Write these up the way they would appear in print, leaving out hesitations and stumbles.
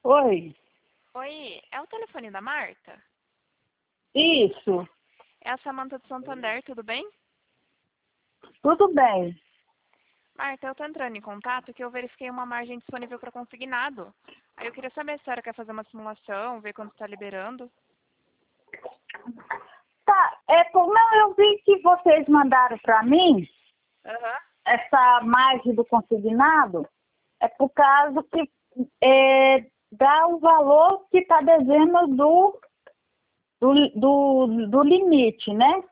Oi, Oi, é o telefone da Marta? isso, É a Samanta do Santander, tudo bem? tudo bem. Marta, eu tô entrando em contato que eu verifiquei uma margem disponível para consignado. Aí eu queria saber se a senhora quer fazer uma simulação, ver quando está liberando. Tá, não, eu vi que vocês mandaram para mim Aham. essa margem do consignado, é por causa que dá o valor que está devendo do limite, né?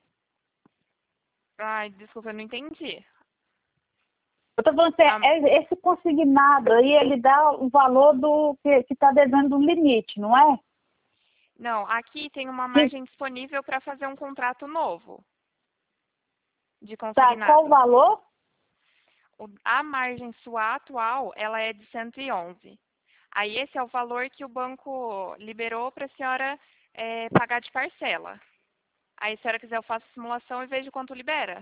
Ai, desculpa, eu não entendi. Eu estou falando assim, Ah, esse consignado aí, ele dá o valor do que está devendo do limite, não é? não, aqui tem uma Que, margem disponível para fazer um contrato novo de tá, qual o consignado. valor? A margem sua atual, ela é de 111. Aí esse é o valor que o banco liberou para a senhora pagar de parcela. Aí, se a senhora quiser, eu faço a simulação e vejo quanto libera.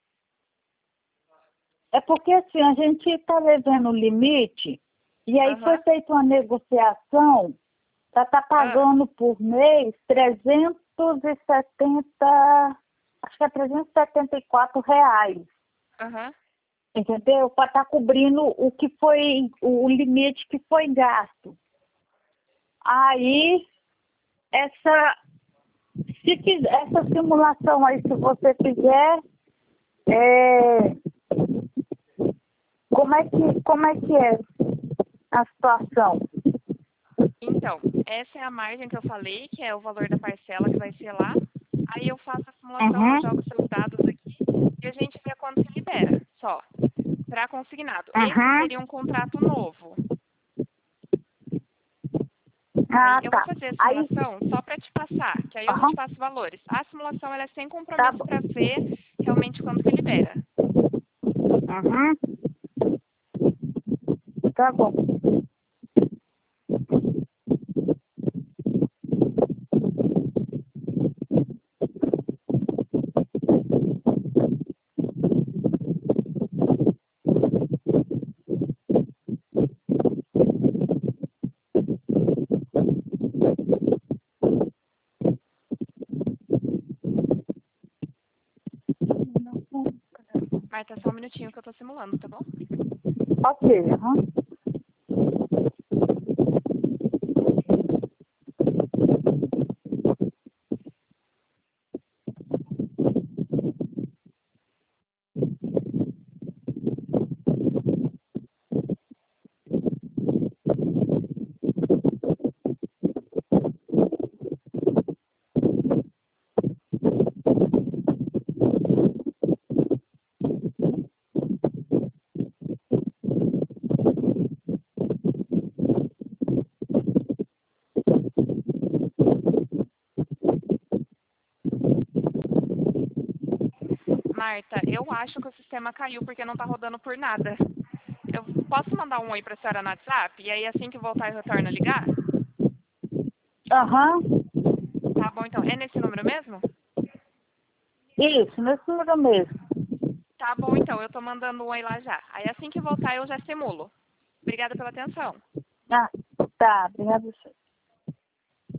É porque assim, a gente está levando o limite, e aí foi Aham. feita uma negociação para estar Ah, pagando por mês 370, acho que é R$ 374, aham. entendeu? Para estar cobrindo o que foi, o limite que foi gasto. Aí, essa, essa simulação aí, se você fizer, é, como é que é a situação? Então, essa é a margem que eu falei, que é o valor da parcela que vai ser lá. Aí eu faço a simulação, eu Uhum, jogo seus dados aqui e a gente vê quanto que libera, só, para consignado. Esse uhum. seria um contrato novo. Aí Ah, eu vou tá. fazer a Aí, simulação só para te passar, que aí eu já te aham, passo valores. A simulação ela é sem tá compromisso bom. para ver realmente quanto que libera. Uhum, tá bom. Marta, só um minutinho que eu estou simulando, tá bom? Ok, aham. Marta, eu acho que o sistema caiu porque não está rodando por nada. Eu posso mandar um oi para a senhora no WhatsApp? E aí, assim que voltar, eu retorno a ligar? Aham, Tá bom, então. É nesse número mesmo? isso, nesse número mesmo. Tá bom, então. Eu tô mandando um oi lá já. Aí, assim que voltar, eu já simulo. Obrigada pela atenção. Ah, tá, obrigada.